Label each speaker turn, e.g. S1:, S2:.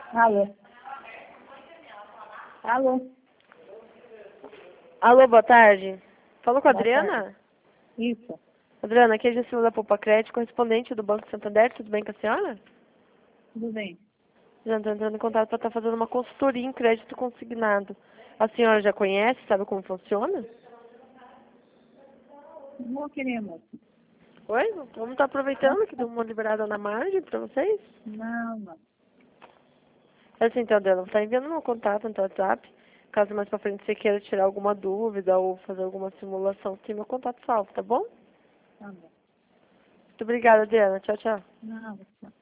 S1: Alô? Alô?
S2: Alô, boa tarde. Falou com a
S1: Boa
S2: Adriana?
S1: tarde. Isso.
S2: Adriana, aqui é a Gessila da Poupa Crédito, correspondente do Banco Santander. Tudo bem com a senhora?
S1: Tudo bem.
S2: Já estou entrando em contato para estar fazendo uma consultoria em crédito consignado. A senhora já conhece, sabe como funciona?
S1: Não vou querer, moça.
S2: Oi? Vamos estar aproveitando que deu uma liberada na margem para vocês?
S1: Não, não.
S2: É assim, então, Adriana, vou estar enviando meu contato no teu WhatsApp. Caso mais pra frente você queira tirar alguma dúvida ou fazer alguma simulação, tem meu contato salvo, tá bom?
S1: Tá bom.
S2: Muito obrigada, Adriana. Tchau, tchau.
S1: Não, não.